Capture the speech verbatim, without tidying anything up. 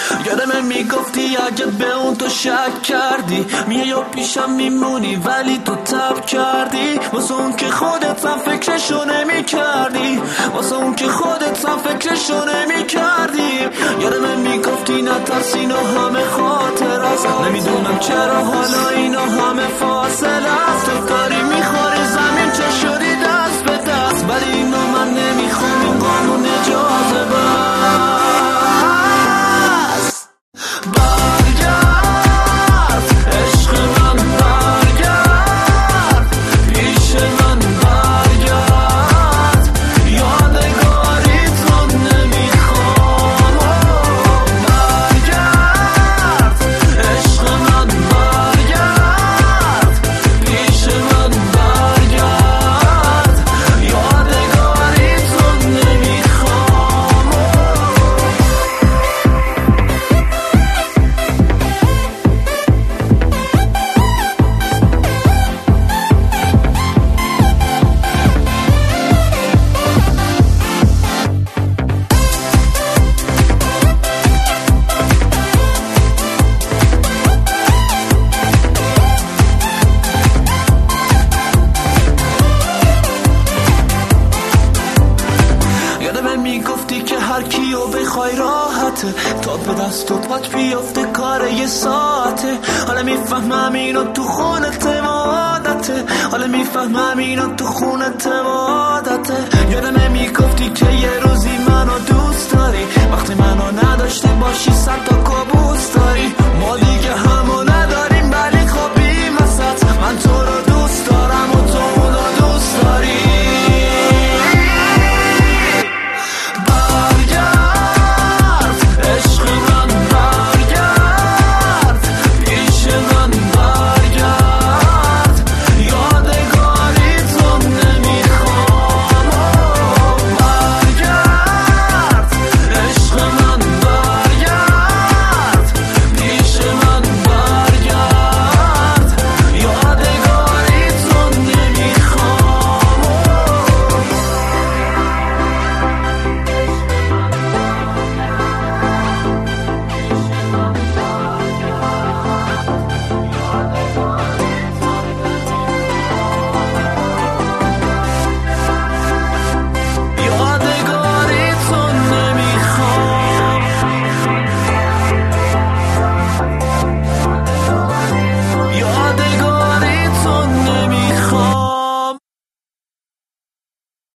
یادمه میگفتی اگه به اون تو شک کردی میای یا پیشم میمونی ولی تو تب کردی واسه اون که خودت هم فکرشو نمی کردی واسه اون که خودت هم فکرشو نمی کردی یادمه میگفتی نترس اینا همه خاطر است نمیدونم چرا حالا اینا همه فاصله است تو داری میخوری زمین چه شدی دست به دست ولی اینا من نمیخوام این قانون اجازه بس برگرد عشق من برگرد پیش من برگرد یادگاری تو نمیخوام برگرد عشق من برگرد پیش من برگرد یادگاری تو نمیخوام یادمه میگفتی که هر کیو بخوای راحته تا به دست و پات بیافته کار یه ساعته حالا میفهمم اینا تو خونت عادته حالا میفهمم اینا تو خونت عادته یادمه میگفتی که یه روزی منو دوست داری وقتی منو نداشته باشی صد تا